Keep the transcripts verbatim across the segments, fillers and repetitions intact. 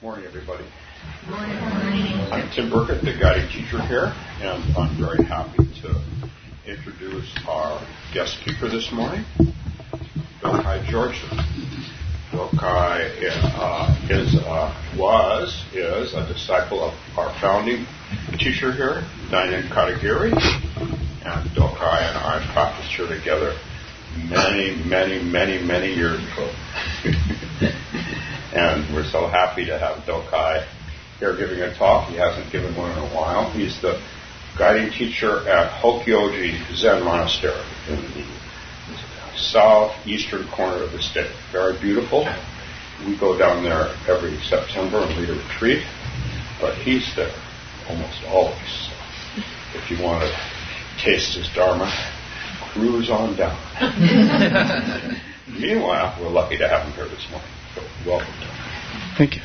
Morning, everybody. Morning. I'm Tim Burkett, the guiding teacher here, and I'm very happy to introduce our guest speaker this morning, Dokai György. Dokai uh, is, uh, was, is a disciple of our founding teacher here, Dainin Katagiri, and Dokai and I practiced here together many, many, many, many years ago. And we're so happy to have Dokai here giving a talk. He hasn't given one in a while. He's the guiding teacher at Hokyoji Zen Monastery in the southeastern corner of the state. Very beautiful. We go down there every September and lead a retreat, but he's there almost always. So if you want to taste his Dharma, cruise on down. Meanwhile, we're lucky to have him here this morning. So welcome. Thank you.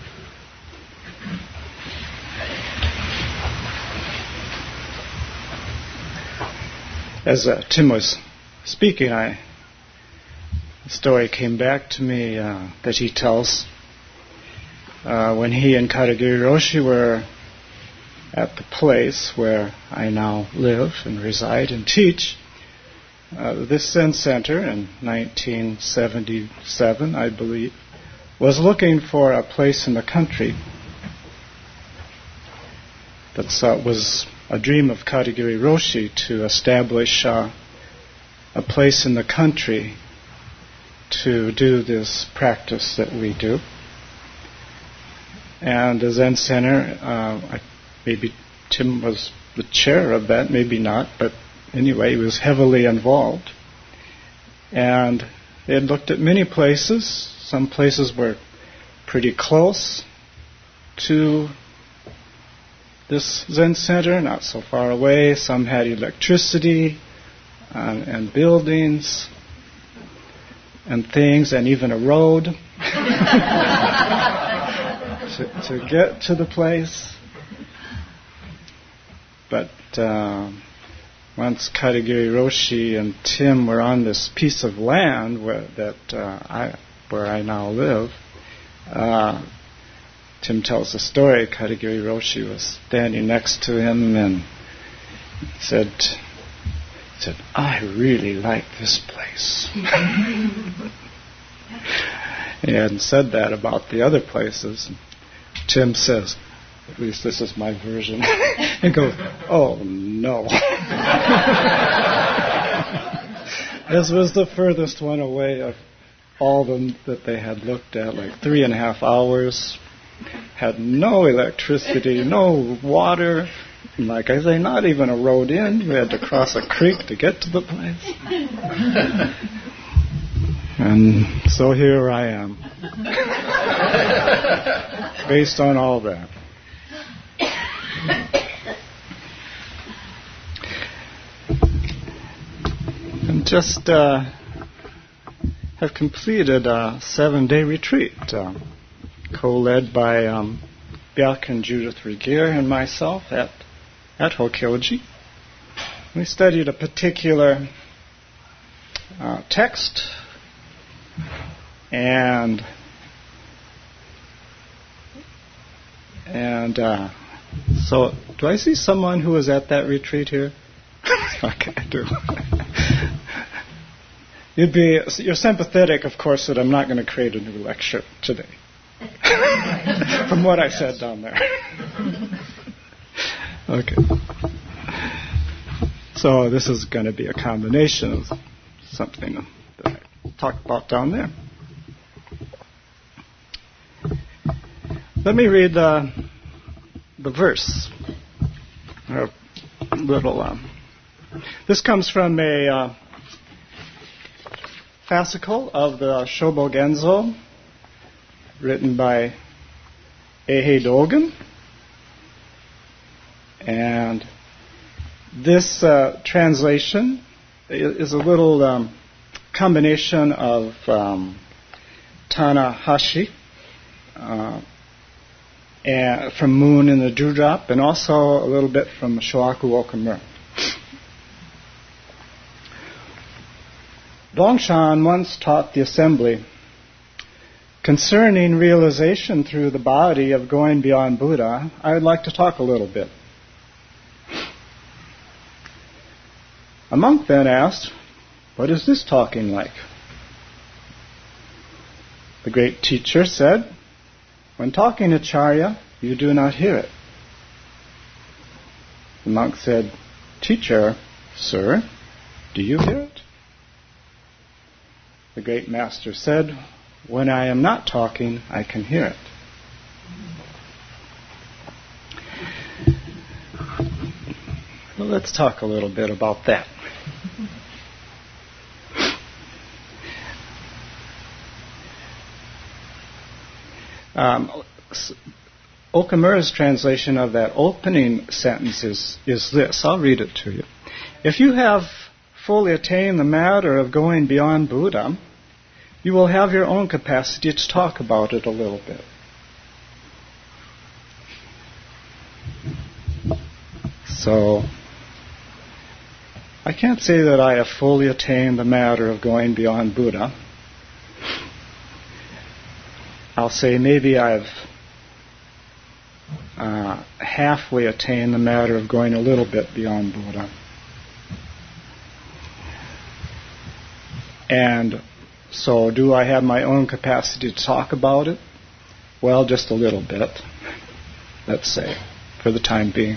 As uh, Tim was speaking, I a story came back to me uh, that he tells uh, when he and Katagiri Roshi were at the place where I now live and reside and teach. Uh, this Zen center in nineteen seventy-seven, I believe, was looking for a place in the country. That uh, was a dream of Katagiri Roshi to establish uh, a place in the country to do this practice that we do. And the Zen Center, uh, I, maybe Tim was the chair of that, maybe not, but anyway, he was heavily involved. And they had looked at many places. Some places were pretty close to this Zen center, not so far away. Some had electricity uh, and buildings and things, and even a road to, to get to the place. But uh, once Katagiri Roshi and Tim were on this piece of land where, that uh, I, where I now live, uh, Tim tells the story. Katagiri Roshi was standing next to him and said, said, "I really like this place." He hadn't said that about the other places. Tim says, at least this is my version, he goes, "Oh no." This was the furthest one away of all of them that they had looked at, like three and a half hours. Had no electricity, no water. And like I say, not even a road in. We had to cross a creek to get to the place. And so here I am. Based on all that. And just uh, have completed a seven-day retreat. Uh, co-led by um, Bjelken Judith Regier and myself at, at Hokyoji. We studied a particular uh, text, and and uh, so, do I see someone who was at that retreat here? Okay, I do. You'd be, you're sympathetic, of course, that I'm not going to create a new lecture today. From what I said down there. Okay. So this is going to be a combination of something that I talked about down there. Let me read uh, the verse. A little. Um, this comes from a uh, fascicle of the Shobo Genzo, written by Eihei Dogen. And this uh, translation is a little um, combination of um, Tanahashi uh, and from Moon in the Dewdrop, and also a little bit from Shohaku Okamura. Dongshan once taught the assembly concerning realization through the body of going beyond Buddha, I would like to talk a little bit. A monk then asked, "What is this talking like?" The great teacher said, "When talking Acharya, you do not hear it." The monk said, "Teacher, sir, do you hear it?" The great master said, "When I am not talking, I can hear it." Well, let's talk a little bit about that. Um, Okamura's translation of that opening sentence is, is this. I'll read it to you. If you have fully attained the matter of going beyond Buddha, you will have your own capacity to talk about it a little bit. So, I can't say that I have fully attained the matter of going beyond Buddha. I'll say maybe I've uh, halfway attained the matter of going a little bit beyond Buddha. And so do I have my own capacity to talk about it? Well, just a little bit, let's say, for the time being.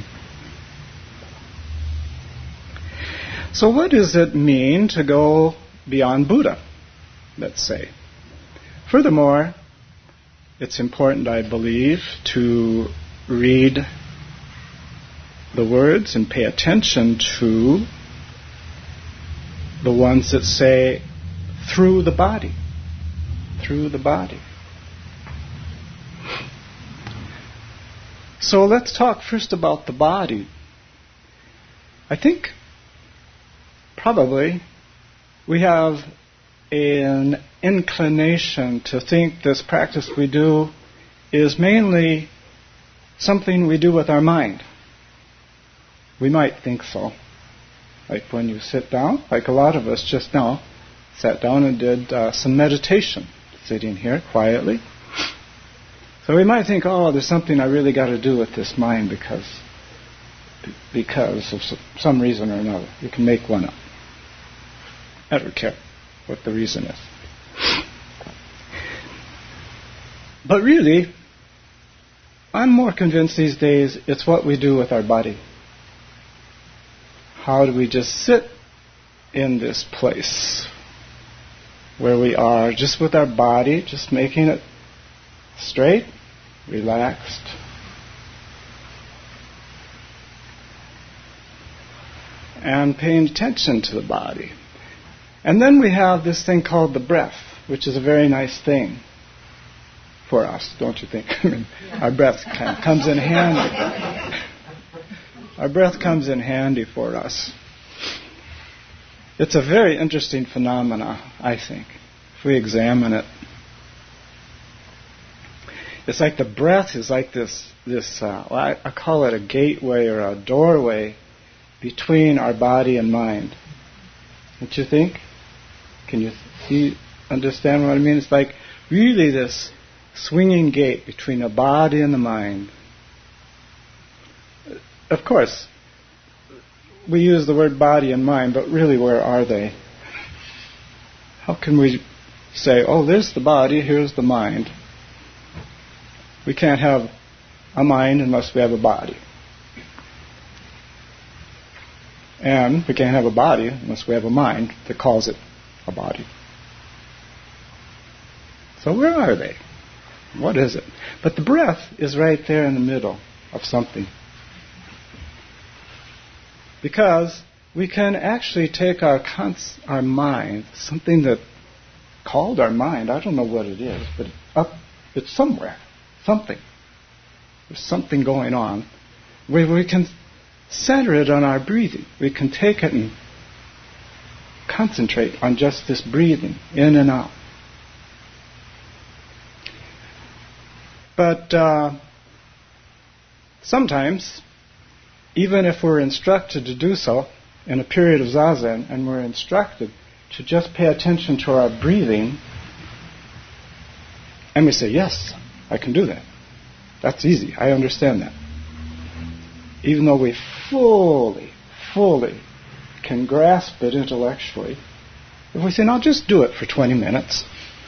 So what does it mean to go beyond Buddha, let's say? Furthermore, it's important, I believe, to read the words and pay attention to the ones that say, through the body. Through the body. So let's talk first about the body. I think probably we have an inclination to think this practice we do is mainly something we do with our mind. We might think so. Like when you sit down, like a lot of us just now, sat down and did uh, some meditation, sitting here quietly. So we might think, oh, there's something I really got to do with this mind because because of some reason or another. You can make one up. I don't care what the reason is. But really, I'm more convinced these days it's what we do with our body. How do we just sit in this place where we are, just with our body, just making it straight, relaxed. And paying attention to the body. And then we have this thing called the breath, which is a very nice thing for us, don't you think? I mean, our breath kind of comes in handy. Our breath comes in handy for us. It's a very interesting phenomena, I think, if we examine it. It's like the breath is like this, this uh, well, I, I call it a gateway or a doorway between our body and mind. Don't you think? Can you see, understand what I mean? It's like really this swinging gate between the body and the mind. Of course, we use the word body and mind, but really where are they? How can we say, oh, there's the body, here's the mind? We can't have a mind unless we have a body. And we can't have a body unless we have a mind that calls it a body. So where are they? What is it? But the breath is right there in the middle of something. Because we can actually take our cons- our mind, something that called our mind, I don't know what it is, but up, it's somewhere, something. There's something going on where we can center it on our breathing. We can take it and concentrate on just this breathing, in and out. But uh, sometimes, even if we're instructed to do so in a period of zazen, and we're instructed to just pay attention to our breathing, And we say, yes, I can do that. That's easy. I understand that. Even though we fully, fully can grasp it intellectually, if we say, no, just do it for twenty minutes,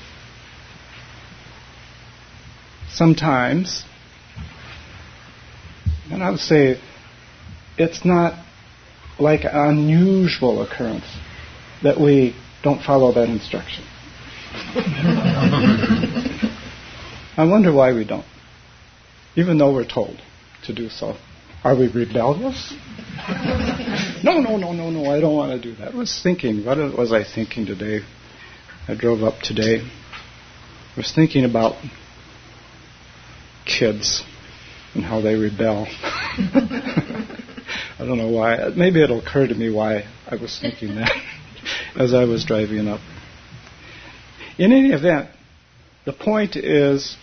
sometimes, and I would say, it's not like an unusual occurrence that we don't follow that instruction. I wonder why we don't, even though we're told to do so. Are we rebellious? No, no, no, no, no, I don't want to do that. I was thinking, what was I thinking today? I drove up today. I was thinking about kids and how they rebel. I don't know why. Maybe it'll occur to me why I was thinking that as I was driving up. In any event, the point is,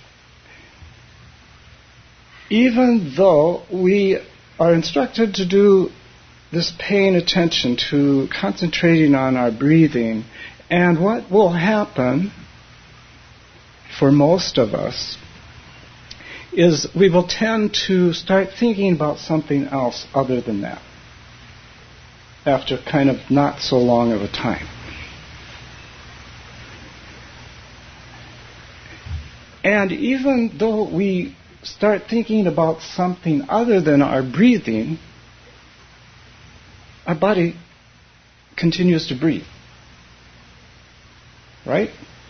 even though we are instructed to do this paying attention to concentrating on our breathing, and what will happen for most of us is we will tend to start thinking about something else other than that after kind of not so long of a time. And even though we start thinking about something other than our breathing, our body continues to breathe. Right?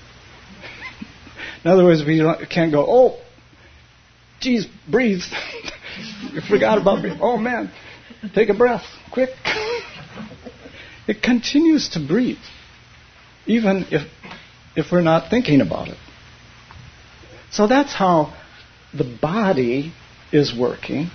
In other words, we can't go, oh, geez, breathe. You forgot about breathing. Oh, man, take a breath, quick. It continues to breathe, even if if we're not thinking about it. So that's how the body is working,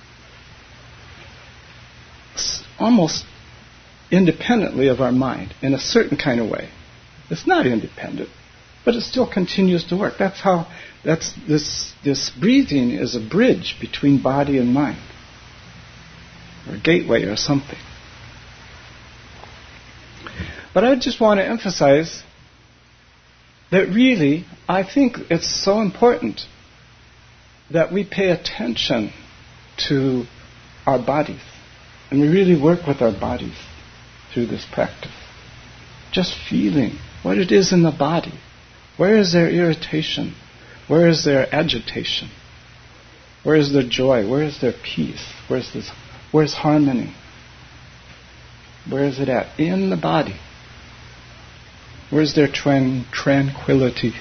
almost independently of our mind, in a certain kind of way. It's not independent, but it still continues to work. That's how, that's this this breathing is a bridge between body and mind, or a gateway or something. But I just want to emphasize that really, I think it's so important that we pay attention to our bodies, and we really work with our bodies through this practice. Just feeling what it is in the body. Where is there irritation? Where is there agitation? Where is there joy? Where is there peace? Where's this? Where's harmony? Where is it at? In the body. Where's there tran- tranquility?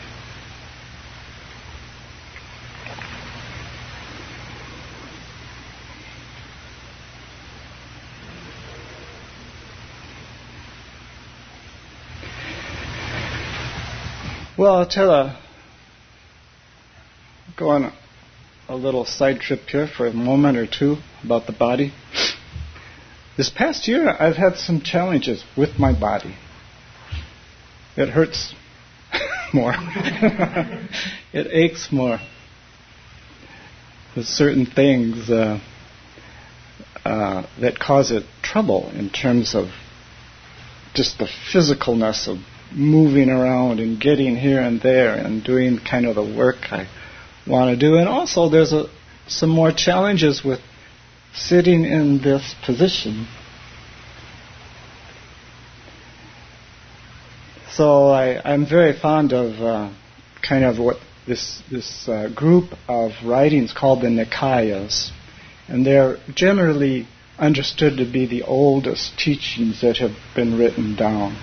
Well, I'll tell a, go on a, a little side trip here for a moment or two about the body. This past year, I've had some challenges with my body. It hurts more. It aches more. There's certain things uh, uh, that cause it trouble in terms of just the physicalness of moving around and getting here and there and doing kind of the work I want to do. And also there's a, some more challenges with sitting in this position. So I, I'm very fond of uh, kind of what this this uh, group of writings called the Nikayas, and they're generally understood to be the oldest teachings that have been written down.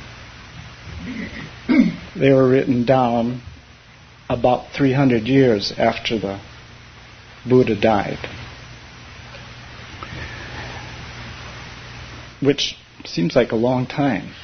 They were written down about three hundred years after the Buddha died, which seems like a long time.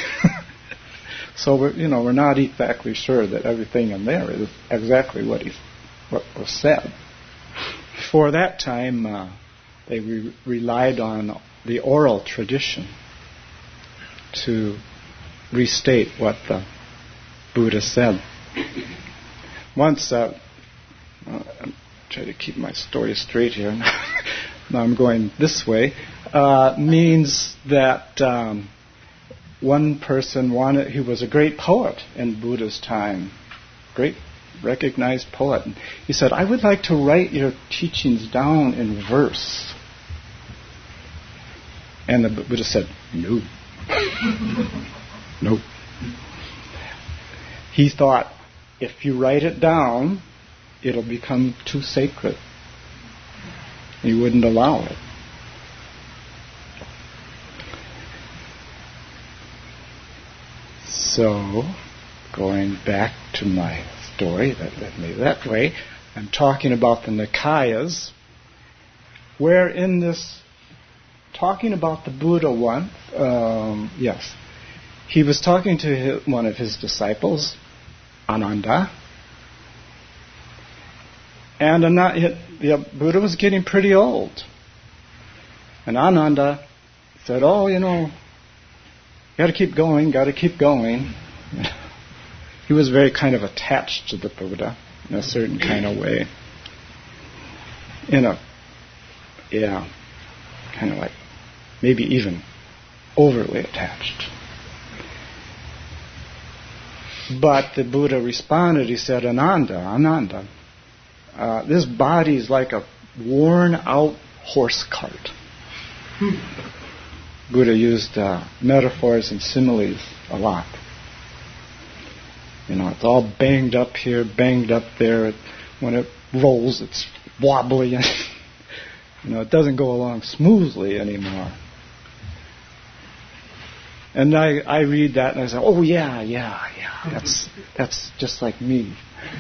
So we're, you know, we're not exactly sure that everything in there is exactly what he, what was said. For that time, uh, they re- relied on the oral tradition to restate what the Buddha said. Once, uh, I'm trying to keep my story straight here. Now I'm going this way. Uh, means that um, one person wanted, he was a great poet in Buddha's time, great recognized poet. And he said, I would like to write your teachings down in verse. And the Buddha said, no. No. He thought, if you write it down, it'll become too sacred. He wouldn't allow it. So, going back to my story that led me that way, I'm talking about the Nikayas, where in this, talking about the Buddha one, um, yes, he was talking to his, one of his disciples, Ananda, and Ananda, the Buddha was getting pretty old. And Ananda said, oh, you know, got to keep going, got to keep going. He was very kind of attached to the Buddha in a certain kind of way. In a, yeah, kind of like, maybe even overly attached. But the Buddha responded, he said, Ananda, Ananda, uh, this body is like a worn-out horse cart. Buddha used uh, metaphors and similes a lot. You know, it's all banged up here, banged up there. It, when it rolls, it's wobbly. You know, it doesn't go along smoothly anymore. And I, I read that and I say, oh yeah, yeah, yeah, that's that's just like me.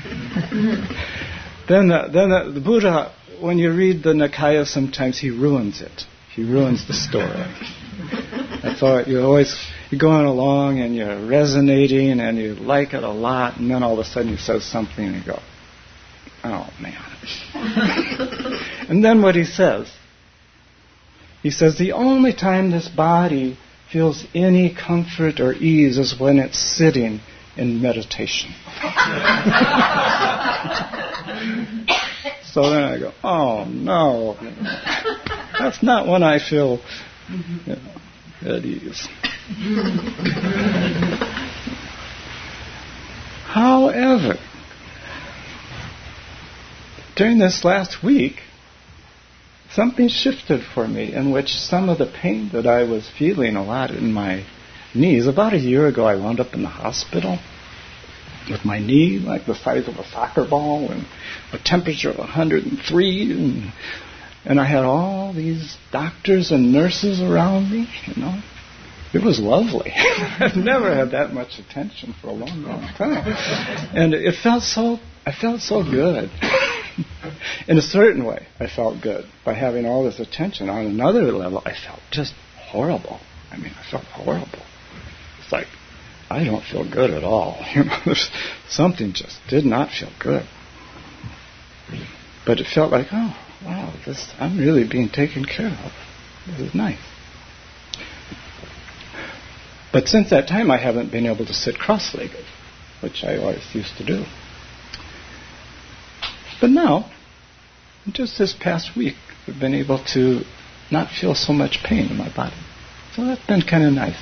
then the, then the, the Buddha, when you read the Nikaya, sometimes he ruins it. He ruins the story. I thought you always you're going along and you're resonating and you like it a lot, and then all of a sudden he says something and you go, oh man. And then what he says, he says the only time this body feels any comfort or ease is when it's sitting in meditation. So then I go, oh no, that's not when I feel, you know, at ease. However, during this last week, something shifted for me in which some of the pain that I was feeling a lot in my knees. About a year ago, I wound up in the hospital with my knee like the size of a soccer ball and a temperature of one hundred three, and, and I had all these doctors and nurses around me, you know. It was lovely. I've never had that much attention for a long, long time. And it felt so, I felt so good. In a certain way, I felt good by having all this attention. On another level, I felt just horrible. I mean, I felt horrible. It's like, I don't feel good at all. You know, there's something just did not feel good. But it felt like, oh, wow, this I'm really being taken care of. This is nice. But since that time, I haven't been able to sit cross-legged, which I always used to do. But now, just this past week, I've been able to not feel so much pain in my body. So that's been kind of nice.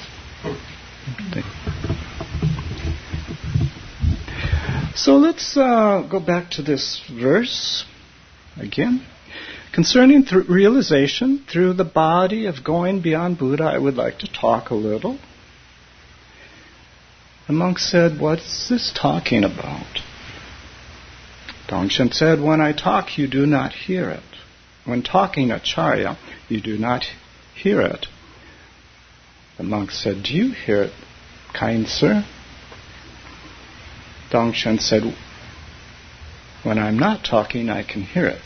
So let's uh, go back to this verse again. Concerning th- realization through the body of going beyond Buddha, I would like to talk a little. The monk said, what's this talking about? Dongshen said, when I talk, you do not hear it. When talking Acharya, you do not hear it. The monk said, do you hear it, kind sir? Dongshen said, when I'm not talking, I can hear it.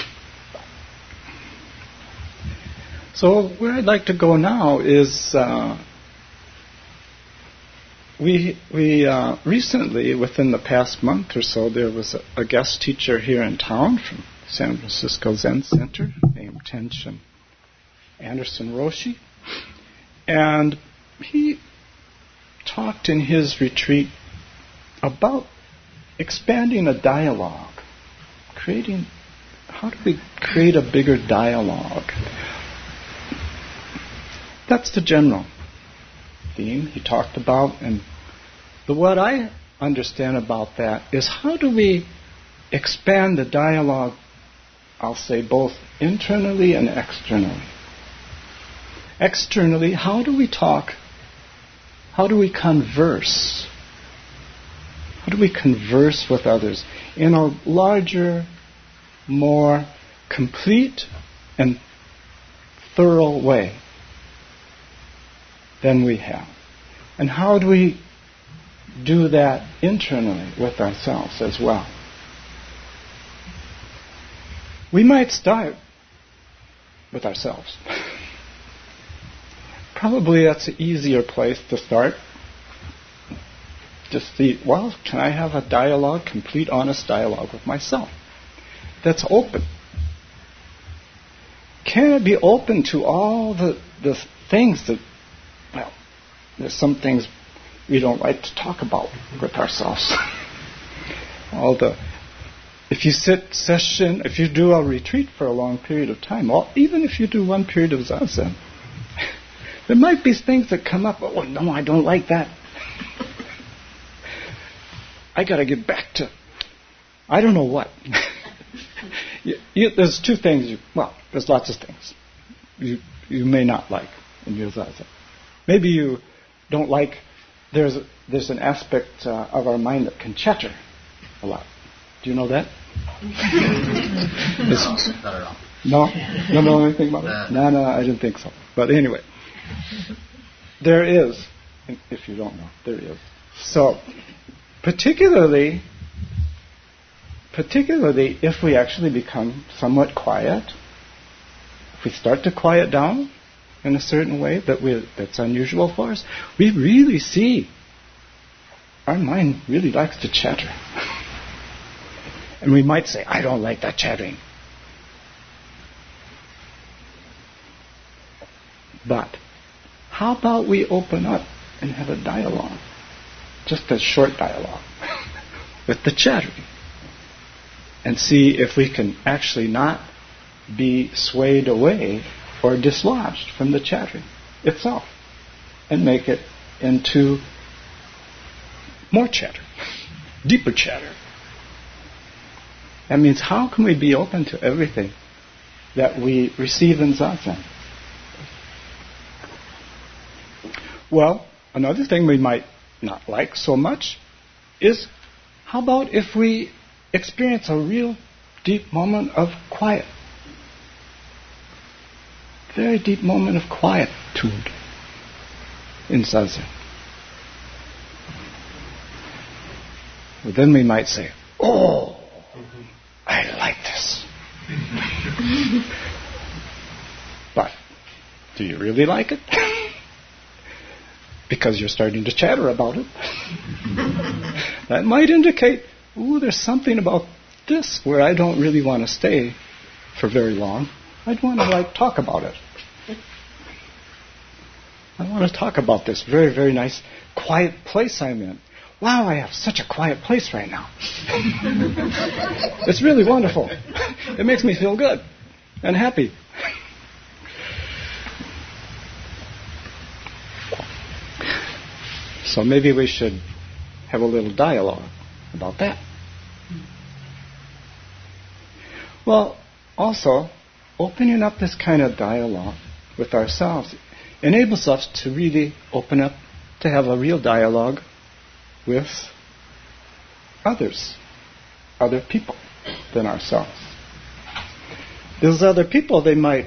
So where I'd like to go now is uh, we we uh, recently, within the past month or so, there was a, a guest teacher here in town from San Francisco Zen Center named Tenshin Anderson Roshi, and he talked in his retreat about expanding a dialogue, creating, how do we create a bigger dialogue? That's the general theme he talked about, and the what I understand about that is how do we expand the dialogue, I'll say both internally and externally. Externally, how do we talk? How do we converse? How do we converse with others in a larger, more complete and thorough way than we have? And how do we do that internally with ourselves as well? We might start with ourselves. Probably that's an easier place to start. Just see, well, can I have a dialogue, complete, honest dialogue with myself that's open? Can it be open to all the, the things that, well, there's some things we don't like to talk about with ourselves. all the, if you sit session, if you do a retreat for a long period of time, or even if you do one period of zazen, there might be things that come up. Oh no, I don't like that. I got to get back to, I don't know what. you, you, there's two things. You, well, there's lots of things you you may not like in your zazen. Maybe you don't like. There's a, there's an aspect uh, of our mind that can chatter a lot. Do you know that? no, no, know anything about it? No, no, I didn't think so. But anyway, there is. If you don't know, there is. So, particularly, particularly if we actually become somewhat quiet, if we start to quiet down in a certain way that we that's unusual for us, we really see our mind really likes to chatter. And we might say, I don't like that chattering. But how about we open up and have a dialogue, just a short dialogue with the chattering, and see if we can actually not be swayed away or dislodged from the chattering itself, and make it into more chatter, deeper chatter. That means how can we be open to everything that we receive in zazen? Well, another thing we might not like so much is, how about if we experience a real deep moment of quiet? Very deep moment of quietude in zazen. Well, then we might say, oh, I like this. But do you really like it? Because you're starting to chatter about it. That might indicate, ooh, there's something about this where I don't really want to stay for very long. I'd want to like talk about it. I want to talk about this very, very nice, quiet place I'm in. Wow, I have such a quiet place right now. It's really wonderful. It makes me feel good and happy. So maybe we should have a little dialogue about that. Well, also, opening up this kind of dialogue with ourselves enables us to really open up to have a real dialogue with others, other people than ourselves. Those other people, they might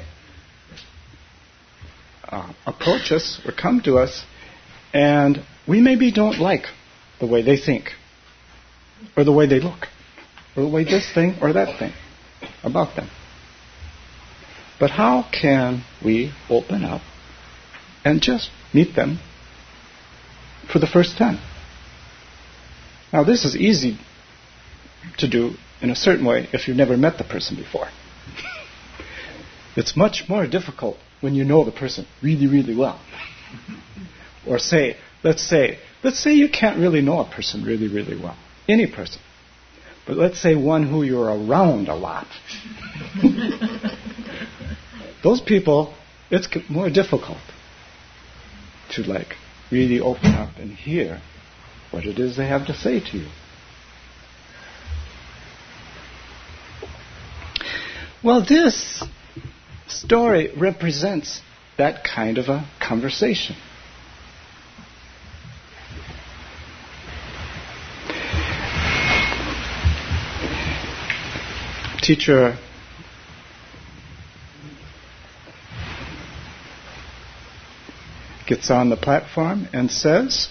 uh, approach us or come to us, and we maybe don't like the way they think, or the way they look, or the way this thing or that thing about them. But how can we open up and just meet them for the first time? Now, this is easy to do in a certain way if you've never met the person before. It's much more difficult when you know the person really, really well. Or say, let's say, let's say you can't really know a person really, really well. Any person. But let's say one who you're around a lot. Those people, it's more difficult to like really open up and hear what it is they have to say to you. Well, this story represents that kind of a conversation. Teacher gets on the platform and says,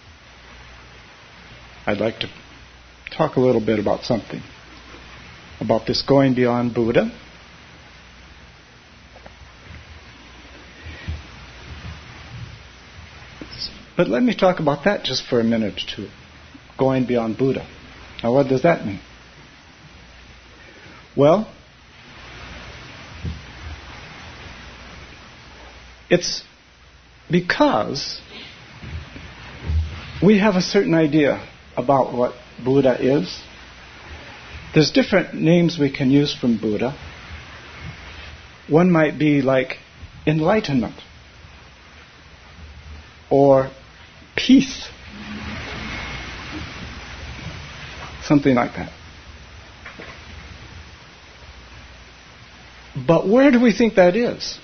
I'd like to talk a little bit about something, about this going beyond Buddha. But let me talk about that just for a minute or two. Going beyond Buddha. Now, what does that mean? Well, it's because we have a certain idea about what Buddha is. There's different names we can use from Buddha. One might be like enlightenment or peace, something like that. But where do we think that is?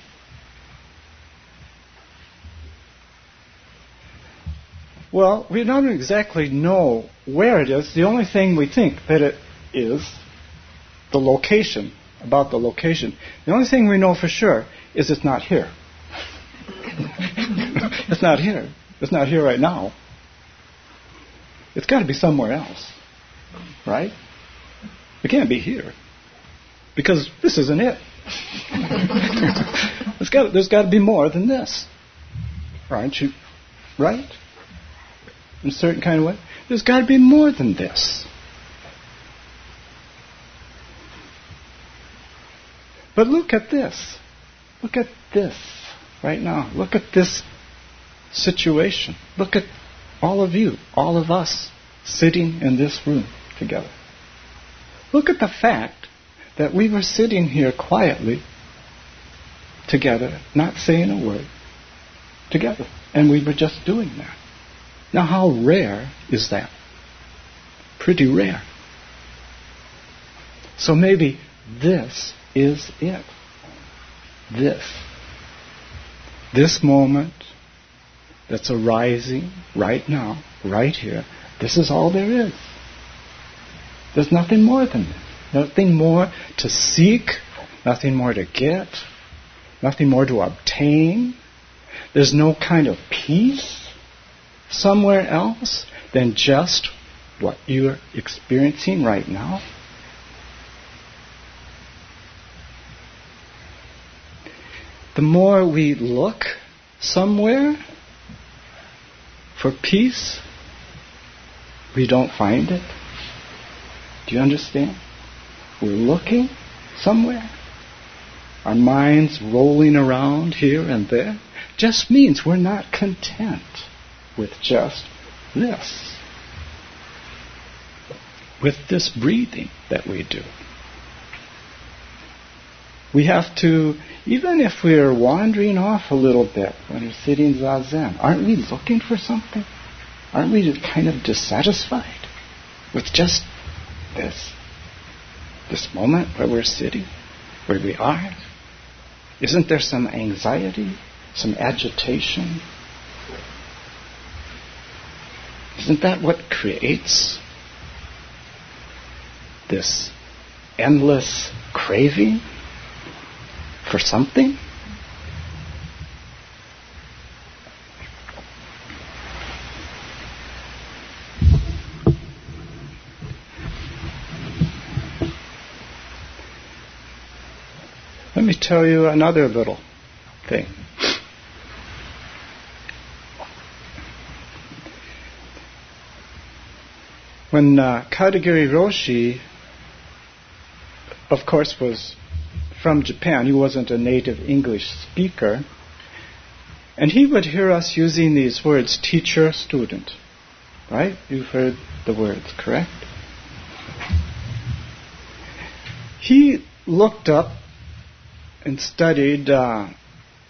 Well, we don't exactly know where it is. The only thing we think that it is, the location, about the location. The only thing we know for sure is it's not here. It's not here. It's not here right now. It's got to be somewhere else, right? It can't be here, because this isn't it. There's got, there's got to be more than this. Aren't you? Right? In a certain kind of way. There's got to be more than this. But look at this. Look at this right now. Look at this situation. Look at all of you, all of us sitting in this room together. Look at the fact that we were sitting here quietly together, not saying a word, together. And we were just doing that. Now, how rare is that? Pretty rare. So maybe this is it. This. This moment that's arising right now, right here, this is all there is. There's nothing more than this. Nothing more to seek, nothing more to get, nothing more to obtain. There's no kind of peace somewhere else than just what you're experiencing right now. The more we look somewhere for peace, we don't find it. Do you understand? We're looking somewhere. Our minds rolling around here and there just means we're not content with just this. With this breathing that we do. We have to, even if we're wandering off a little bit when we're sitting zazen, aren't we looking for something? Aren't we kind of dissatisfied with just this? This moment where we're sitting, where we are? Isn't there some anxiety, some agitation? Isn't that what creates this endless craving for something? Let me tell you another little thing. When uh, Katagiri Roshi, of course, was from Japan, he wasn't a native English speaker, and he would hear us using these words, teacher, student. Right? You've heard the words, correct? He looked up and studied uh,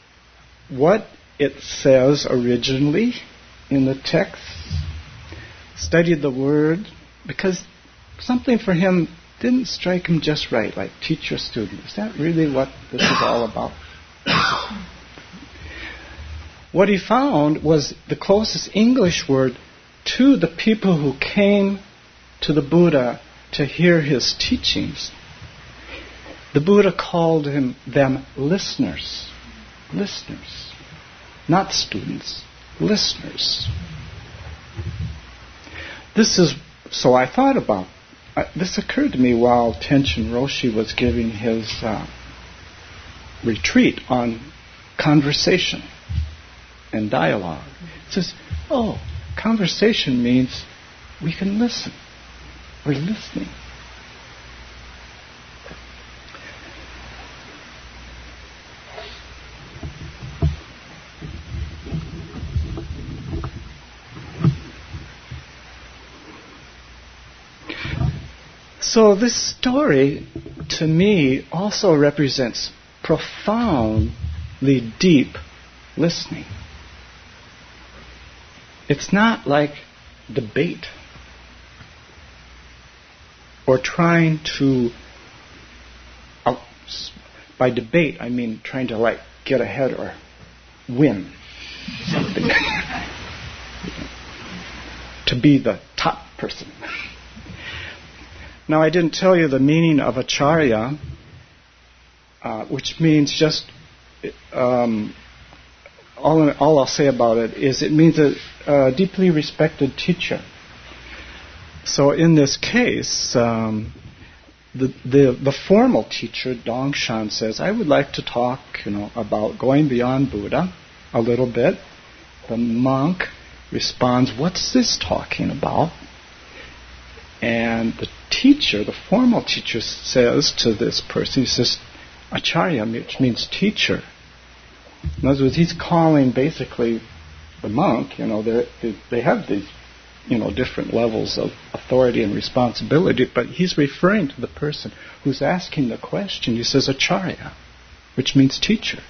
what it says originally in the text. studied the word, because something for him didn't strike him just right, like teacher-student. Is that really what this is all about? What he found was the closest English word to the people who came to the Buddha to hear his teachings. The Buddha called him, them listeners. Listeners. Not students. Listeners. This is, so I thought about, uh, this occurred to me while Tenshin Roshi was giving his uh, retreat on conversation and dialogue. It says, oh, conversation means we can listen. We're listening. So this story, to me, also represents profoundly deep listening. It's not like debate or trying to, uh, by debate I mean trying to like get ahead or win something. To be the top person. Now, I didn't tell you the meaning of acharya, uh, which means just, um, all, all I'll say about it is it means a, a deeply respected teacher. So in this case, um, the, the the formal teacher, Dongshan, says, I would like to talk, you know, about going beyond Buddha a little bit. The monk responds, what's this talking about? And the teacher, the formal teacher, says to this person, he says, acharya, which means teacher. In other words, he's calling basically the monk, you know, they they have these, you know, different levels of authority and responsibility, but he's referring to the person who's asking the question. He says acharya, which means teacher.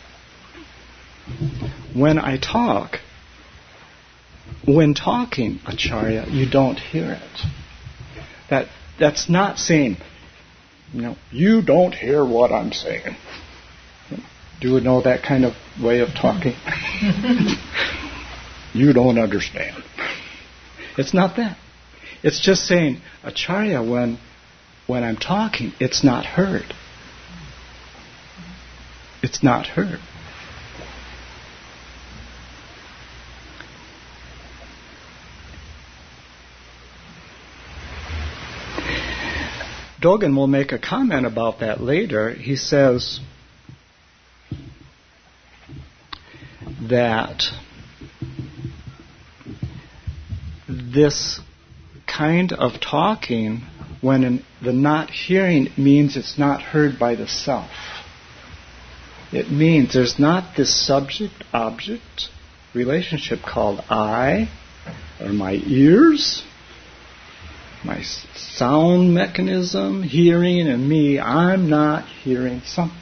When I talk, when talking acharya, you don't hear it. That that's not saying, you know, you don't hear what I'm saying. Do you know that kind of way of talking? You don't understand. It's not that. It's just saying, acharya, when when I'm talking, it's not heard. It's not heard. Dogen will make a comment about that later. He says that this kind of talking, when in the not hearing, means it's not heard by the self. It means there's not this subject-object relationship called I, or my ears, my sound mechanism, hearing, and me. I'm not hearing something.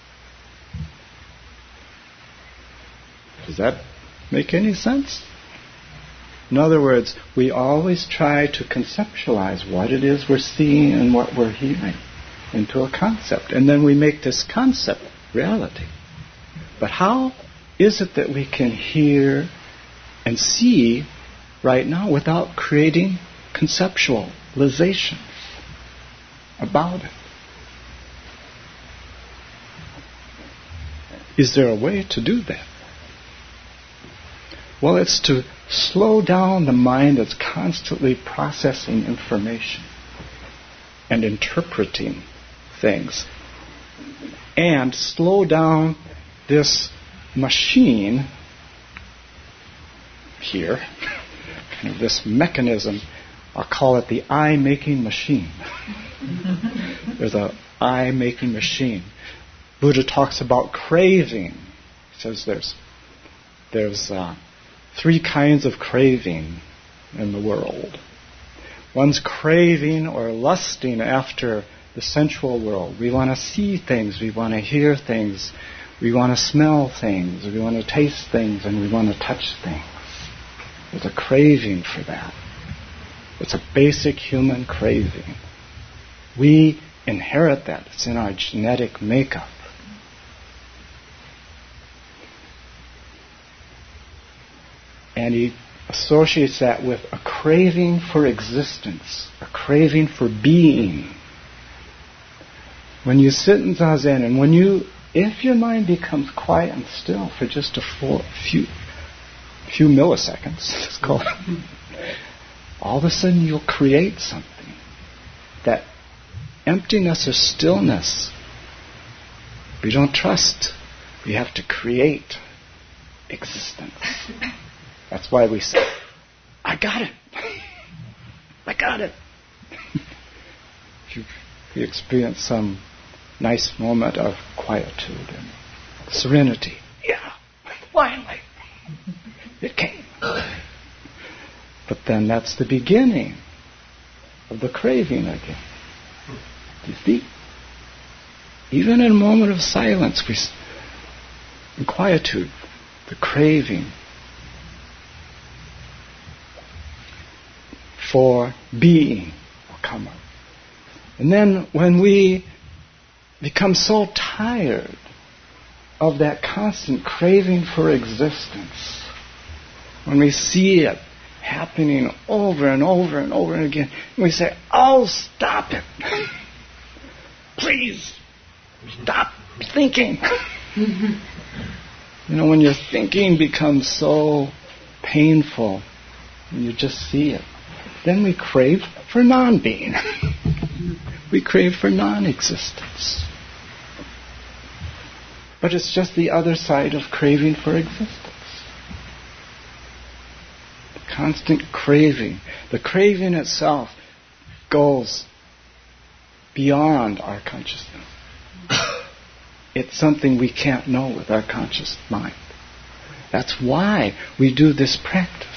Does that make any sense? In other words, we always try to conceptualize what it is we're seeing and what we're hearing into a concept. And then we make this concept reality. But how is it that we can hear and see right now without creating conceptualizations about it? Is there a way to do that? Well, it's to slow down the mind that's constantly processing information and interpreting things, and slow down this machine here, kind of this mechanism. I'll call it the eye-making machine. There's a eye-making machine. Buddha talks about craving. He says there's there's uh, three kinds of craving in the world. One's craving or lusting after the sensual world. We want to see things, we want to hear things, we want to smell things, we want to taste things, and we want to touch things. There's a craving for that. It's a basic human craving. We inherit that. It's in our genetic makeup. And he associates that with a craving for existence, a craving for being. When you sit in Zazen, and when you, if your mind becomes quiet and still for just a full, few, few milliseconds, let's call it, all of a sudden you'll create something. That emptiness or stillness, we don't trust. We have to create existence. That's why we say, I got it. I got it. If you, if you experience some nice moment of quietude and serenity, yeah, finally, it came. But then that's the beginning of the craving again. You see? Even in a moment of silence, we, in quietude, the craving for being will come up. And then when we become so tired of that constant craving for existence, when we see it happening over and over and over and again, and we say, oh, stop it. Please, stop thinking. You know, when your thinking becomes so painful, and you just see it, then we crave for non-being. We crave for non-existence. But it's just the other side of craving for existence. The constant craving. The craving itself goes beyond our consciousness. It's something we can't know with our conscious mind. That's why we do this practice.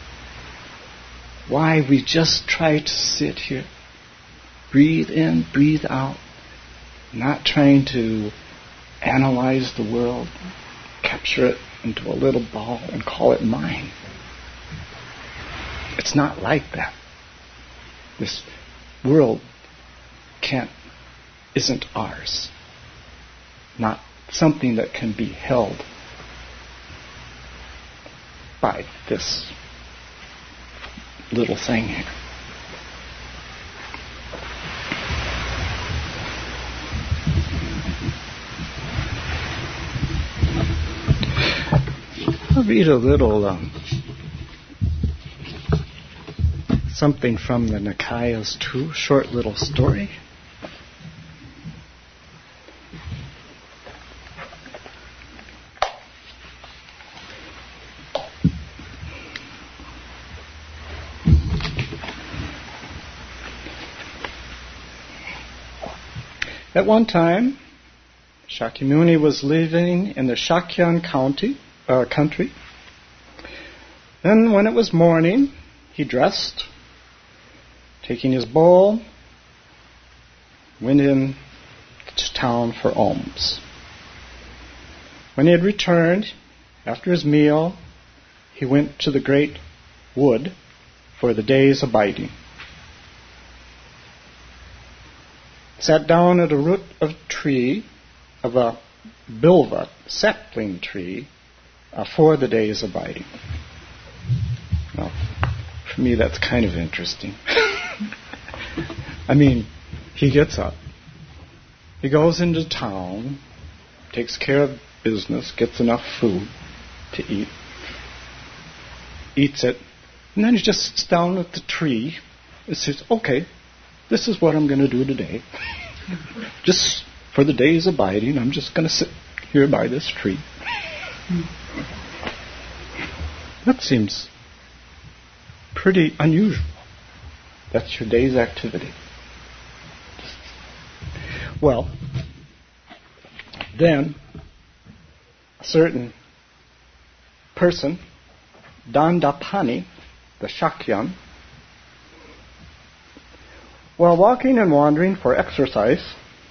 Why we just try to sit here, breathe in, breathe out, not trying to analyze the world, capture it into a little ball and call it mine. It's not like that. This world can't, isn't ours. Not something that can be held by this little thing here. I'll read a little um, something from the Nikayas too, short little story. At one time, Shakyamuni was living in the Shakyan county, uh, country. Then when it was morning, he dressed, taking his bowl, went in to town for alms. When he had returned, after his meal, he went to the great wood for the day's abiding. Sat down at a root of a tree, of a bilva, sapling tree, uh, for the day's abiding. Well, for me that's kind of interesting. I mean, he gets up, he goes into town, takes care of business, gets enough food to eat, eats it, and then he just sits down at the tree and says, okay, this is what I'm going to do today. Just for the day's abiding, I'm just going to sit here by this tree. That seems pretty unusual. That's your day's activity. Well, then a certain person, Dandapani, the Shakyan, while walking and wandering for exercise,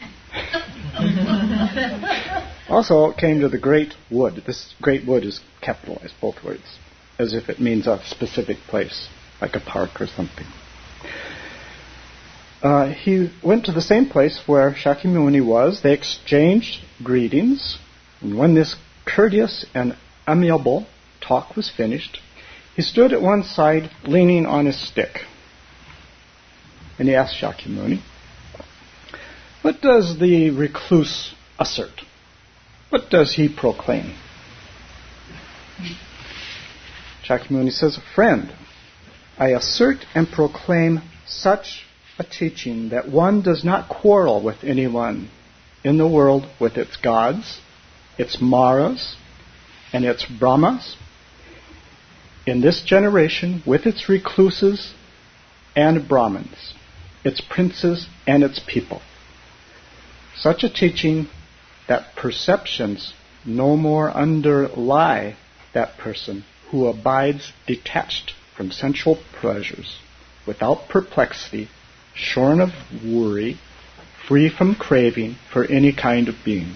also came to the great wood. This great wood is capitalized, both words, as if it means a specific place, like a park or something. uh, he went to the same place where Shakyamuni was. They exchanged greetings. And when this courteous and amiable talk was finished, he stood at one side, leaning on his stick. And he asked Shakyamuni, "What does the recluse assert? What does he proclaim?" Shakyamuni says, "Friend, I assert and proclaim such a teaching that one does not quarrel with anyone in the world with its gods, its maras, and its brahmas, in this generation with its recluses and brahmins, its princes and its people. Such a teaching that perceptions no more underlie that person who abides detached from sensual pleasures, without perplexity, shorn of worry, free from craving for any kind of being."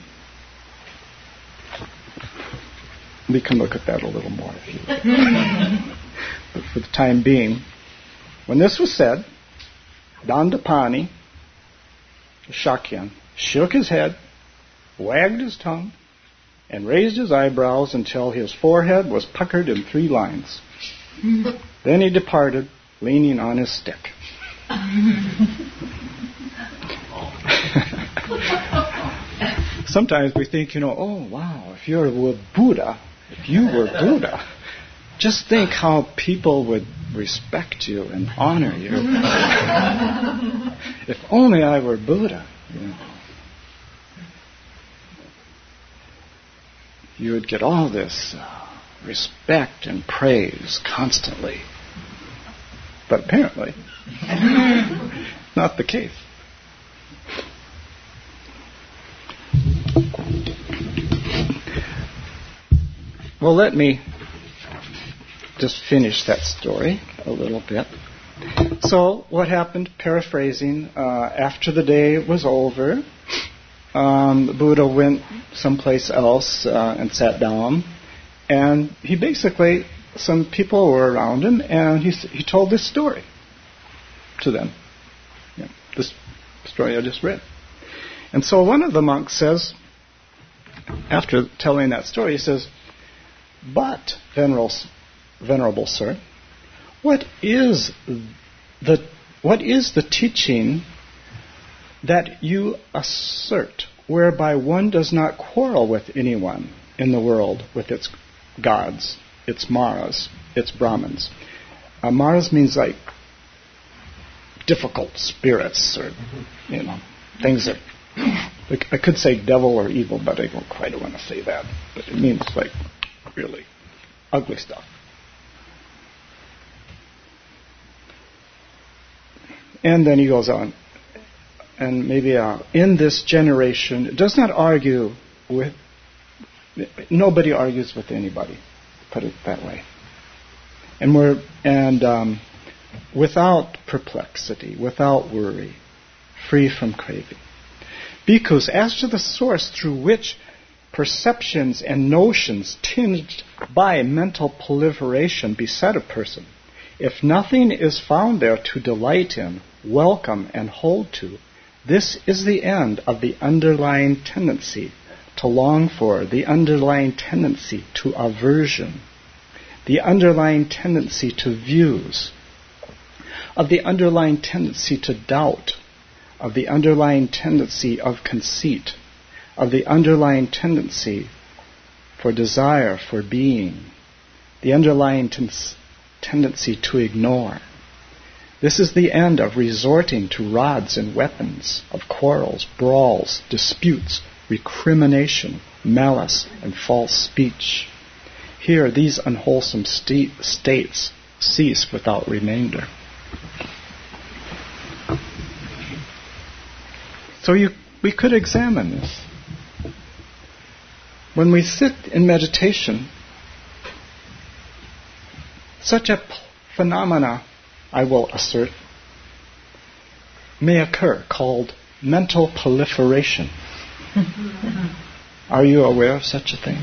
We can look at that a little more if you like. But for the time being, when this was said, Dandapani, Shakyan, shook his head, wagged his tongue, and raised his eyebrows until his forehead was puckered in three lines. Then he departed, leaning on his stick. Sometimes we think, you know, oh, wow, if you were Buddha, if you were Buddha, just think how people would respect you and honor you. If only I were Buddha, you know. You would get all this uh, respect and praise constantly. But apparently, not the case. Well, let me just finish that story a little bit. So, what happened, paraphrasing, uh, after the day was over, um, the Buddha went someplace else uh, and sat down, and he basically, some people were around him, and he he told this story to them. Yeah, this story I just read. And so one of the monks says, after telling that story, he says, "But, venerable, venerable sir, what is the what is the teaching that you assert, whereby one does not quarrel with anyone in the world with its gods, its maras, its brahmins?" Uh, maras means like difficult spirits, or you know, things that I could say devil or evil, but I don't quite want to say that. But it means like really ugly stuff. And then he goes on, and maybe uh, in this generation, it does not argue with, nobody argues with anybody, put it that way. And we're, and um, without perplexity, without worry, free from craving. Bhikkhus, as to the source through which perceptions and notions tinged by mental proliferation beset a person, if nothing is found there to delight in, welcome, and hold to, this is the end of the underlying tendency to long for, the underlying tendency to aversion, the underlying tendency to views, of the underlying tendency to doubt, of the underlying tendency of conceit, of the underlying tendency for desire, for being, the underlying ten- tendency to ignore. This is the end of resorting to rods and weapons, of quarrels, brawls, disputes, recrimination, malice, and false speech. Here, these unwholesome st- states cease without remainder. So you, we could examine this. When we sit in meditation, such a p- phenomena, I will assert, may occur called mental proliferation. Are you aware of such a thing?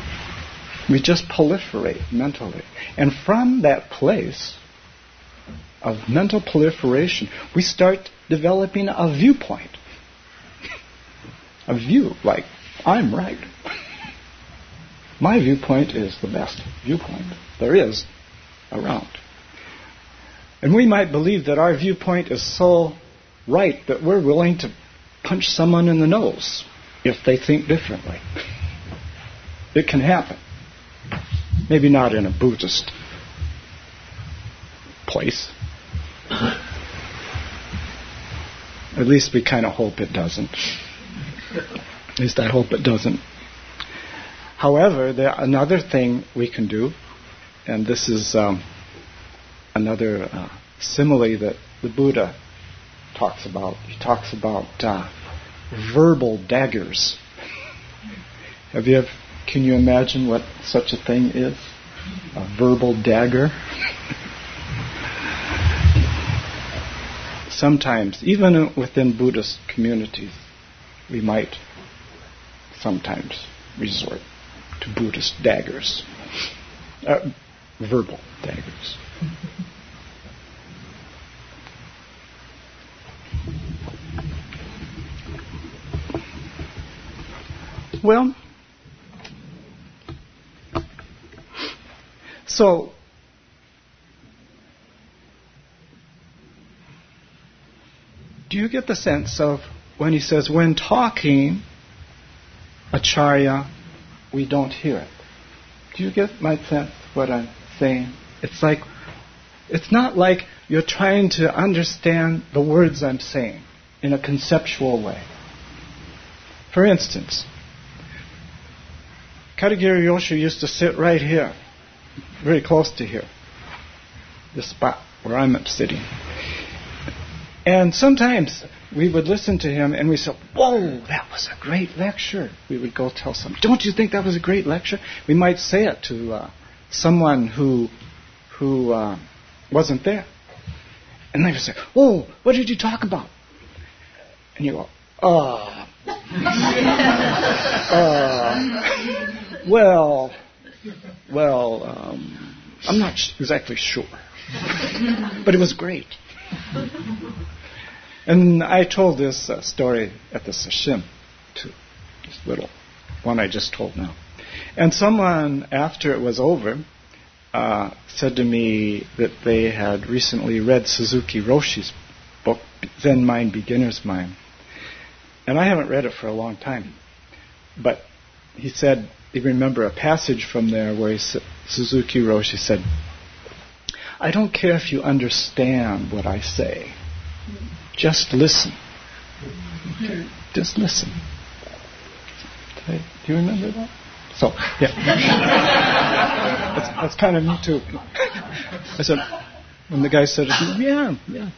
We just proliferate mentally. And from that place, of mental proliferation, we start developing a viewpoint. A view, like, I'm right. My viewpoint is the best viewpoint there is around. And we might believe that our viewpoint is so right that we're willing to punch someone in the nose if they think differently. It can happen. Maybe not in a Buddhist place. At least we kind of hope it doesn't. At least I hope it doesn't. However, there another thing we can do, and this is um, another uh, simile that the Buddha talks about. He talks about uh, verbal daggers. Have you ever, can you imagine what such a thing is? A verbal dagger? Sometimes, even within Buddhist communities, we might sometimes resort to Buddhist daggers. Uh, verbal daggers. Well, so do you get the sense of when he says, when talking, Acharya, we don't hear it? Do you get my sense of what I'm saying? It's like, it's not like you're trying to understand the words I'm saying in a conceptual way. For instance, Katagiri Yoshu used to sit right here, very close to here, the spot where I'm sitting. And sometimes we would listen to him and we say, whoa, that was a great lecture. We would go tell someone, don't you think that was a great lecture? We might say it to uh, someone who who uh, wasn't there. And they would say, whoa, what did you talk about? And you go, uh, uh well, well, um, I'm not sh- exactly sure. But it was great. And I told this uh, story at the Sesshin, too. This little one I just told now. And someone, after it was over, uh, said to me that they had recently read Suzuki Roshi's book, Zen Mind, Beginner's Mind. And I haven't read it for a long time. But he said, he remembered a passage from there where he sa- Suzuki Roshi said, I don't care if you understand what I say. Just listen. Okay. Just listen. Okay. Do you remember that? So, yeah. that's, that's kind of me too. I said, when the guy said it, yeah, yeah.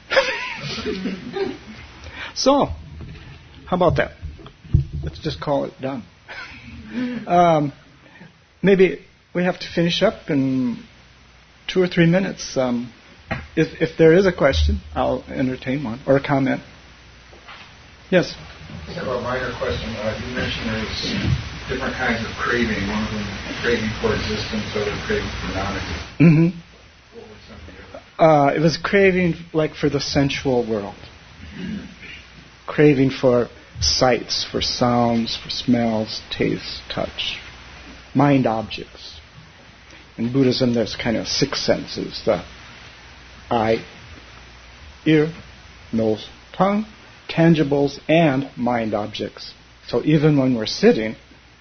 So, how about that? Let's just call it done. Um, maybe we have to finish up in two or three minutes. Um, if, if there is a question, I'll entertain one or a comment. Yes? I have a minor question. Uh, you mentioned there's different kinds of craving. One of them craving for existence, other craving for non-existence. Mm-hmm. What were some of the other? Uh, it was craving like for the sensual world. Mm-hmm. Craving for sights, for sounds, for smells, tastes, touch, mind objects. In Buddhism, there's kind of six senses: the eye, ear, nose, tongue, tangibles, and mind objects. So even when we're sitting,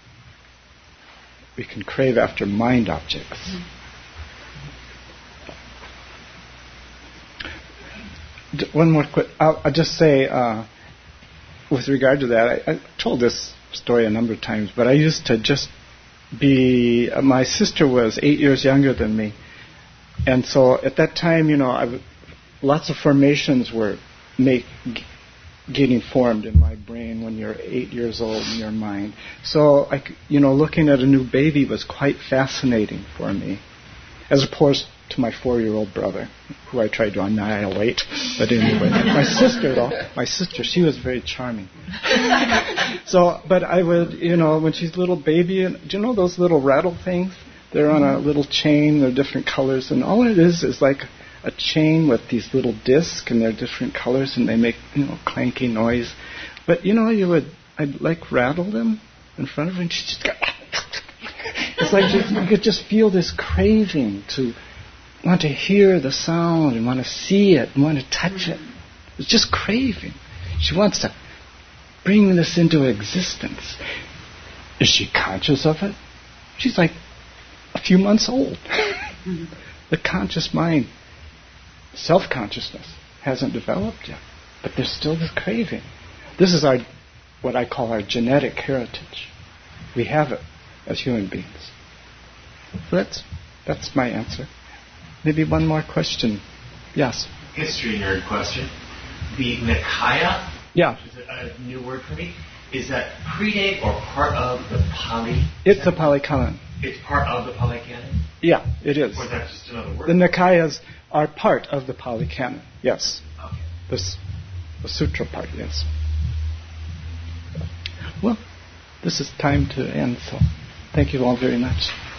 we can crave after mind objects. D- one more quick. I'll, I'll just say, uh, with regard to that, I, I told this story a number of times, but I used to just be. Uh, my sister was eight years younger than me, and so at that time, you know, I w- lots of formations were make. G- getting formed in my brain when you're eight years old in your mind. So, I, you know, looking at a new baby was quite fascinating for me, as opposed to my four-year-old brother, who I tried to annihilate. But anyway, my sister, though, my sister, she was very charming. So, but I would, you know, when she's a little baby, do you know those little rattle things? They're on a little chain, they're different colors, and all it is is like a chain with these little discs, and they're different colors, and they make, you know, clanky noise. But, you know, you would, I'd like rattle them in front of her, and she'd just go, it's like you, you could just feel this craving to want to hear the sound and want to see it and want to touch it. It's just craving. She wants to bring this into existence. Is she conscious of it? She's like a few months old. The conscious mind, self-consciousness, hasn't developed yet, but there's still this craving. This is our, what I call our genetic heritage. We have it as human beings. So that's that's my answer. Maybe one more question. Yes. History nerd question. The Nikaya, yeah, which is a, a new word for me, is that predate or part of the Pali? It's the Pali Canon. It's part of the Pali Canon? Yeah, it is. Or is that just another word? The Nikayas are part of the Pali Canon, yes. Okay. This, the sutra part, yes. Well, this is time to end, so thank you all very much.